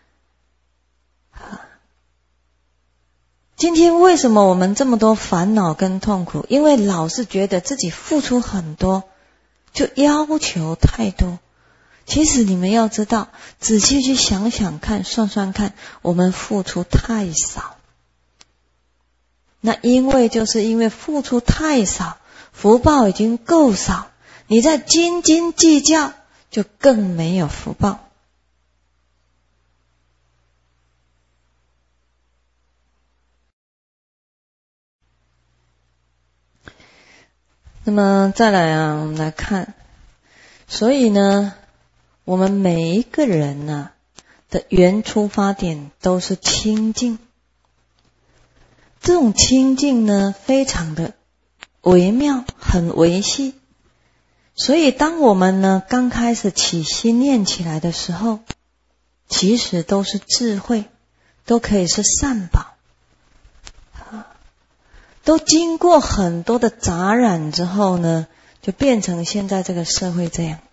今天为什么我们这么多烦恼跟痛苦？因为老是觉得自己付出很多，就要求太多。其实你们要知道，仔细去想想看，算算看，我们付出太少。那就是因为付出太少，福报已经够少，你再斤斤计较，就更没有福报。那么再来我们来看，所以呢，我们每一个人的原出发点都是清净。这种清净呢，非常的微妙，很微细。 所以当我们呢刚开始起心念起来的时候，其实都是智慧，都可以是善宝，都经过很多的杂染之后呢，就变成现在这个社会这样。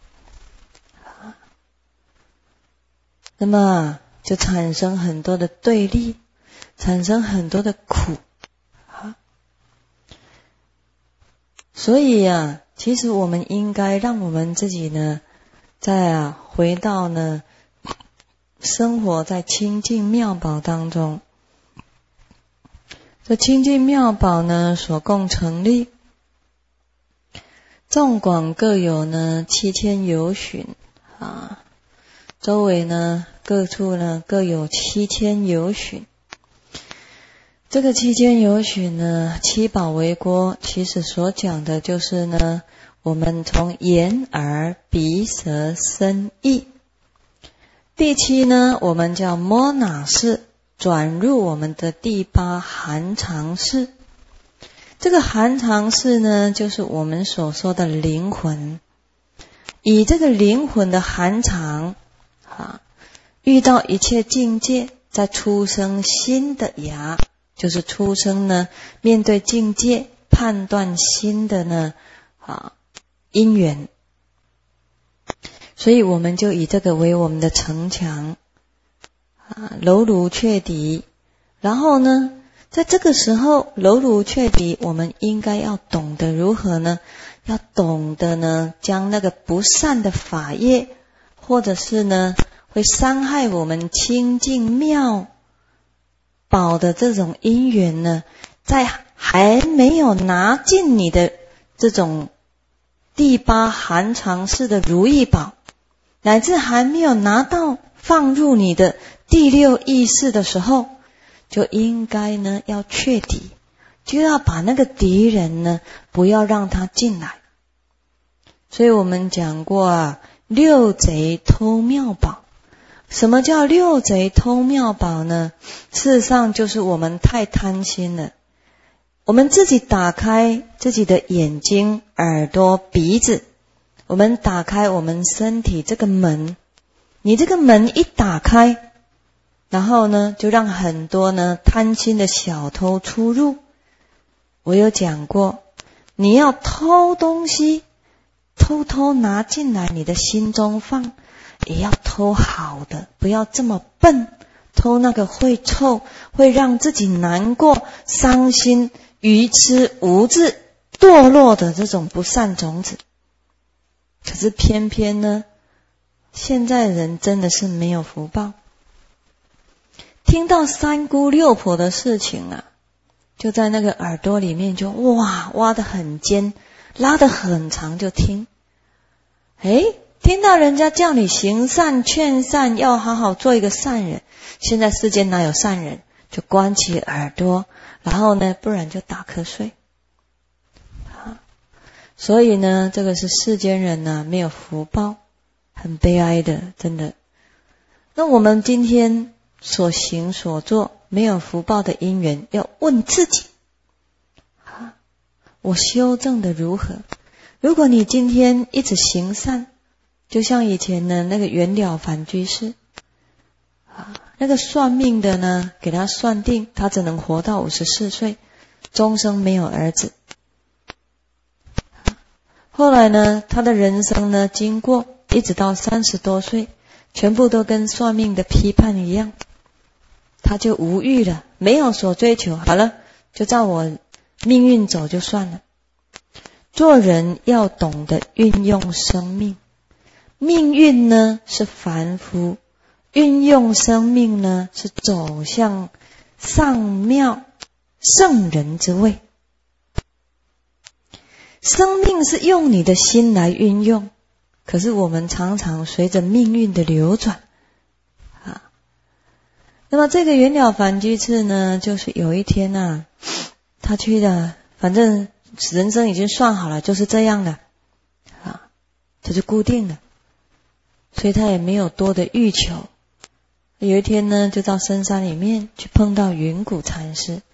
那么就产生很多的对立，产生很多的苦。所以啊，其实我们应该让我们自己呢，再回到呢，生活在清净妙宝当中。这清净妙宝呢，所共成立，纵广各有呢7000由旬周围呢各处呢各有7000由旬。这个7000由旬呢，七宝为锅，其实所讲的就是呢，我们从眼耳鼻舌身意。第七呢，我们叫摩那识，转入我们的第八含藏识。这个含藏识呢，就是我们所说的灵魂。以这个灵魂的含藏遇到一切境界，再出生新的芽，就是出生呢面对境界判断新的呢因缘。所以我们就以这个为我们的城墙楼庐却敌。然后呢在这个时候楼庐却敌，我们应该要懂得如何呢，要懂得呢将那个不善的法业，或者是呢会伤害我们清净妙宝的这种因缘呢，在还没有拿进你的这种第八含藏识的如意宝，乃至还没有拿到放入你的第六意识的时候，就应该呢要却敌，就要把那个敌人呢不要让他进来。所以我们讲过六贼偷妙宝。什么叫六贼偷妙宝呢？事实上就是我们太贪心了。我们自己打开自己的眼睛、耳朵、鼻子，我们打开我们身体这个门，你这个门一打开，然后呢就让很多呢贪心的小偷出入。我有讲过，你要偷东西，偷偷拿进来你的心中放，也要偷好的，不要这么笨，偷那个会臭，会让自己难过、伤心、愚痴、无智、堕落的这种不善种子。可是偏偏呢，现在人真的是没有福报，听到三姑六婆的事情就在那个耳朵里面就挖得很尖，拉得很长就听。听到人家叫你行善劝善，要好好做一个善人，现在世间哪有善人，就关起耳朵，然后呢不然就打瞌睡。所以呢这个是世间人没有福报，很悲哀的，真的。那我们今天所行所做没有福报的因缘，要问自己我修正的如何？如果你今天一直行善，就像以前的那个圆了凡居士那个算命的呢给他算定他只能活到54岁，终生没有儿子。后来呢他的人生呢经过一直到30多岁，全部都跟算命的批判一样，他就无欲了，没有所追求，好了，就照我命运走就算了。做人要懂得运用生命，命运呢是凡夫，运用生命呢是走向上妙圣人之位。生命是用你的心来运用，可是我们常常随着命运的流转那么这个圆了凡居士呢，就是有一天他去了，反正人生已经算好了，就是这样的他就固定了，所以他也没有多的欲求。有一天呢就到深山里面去碰到云谷禅师，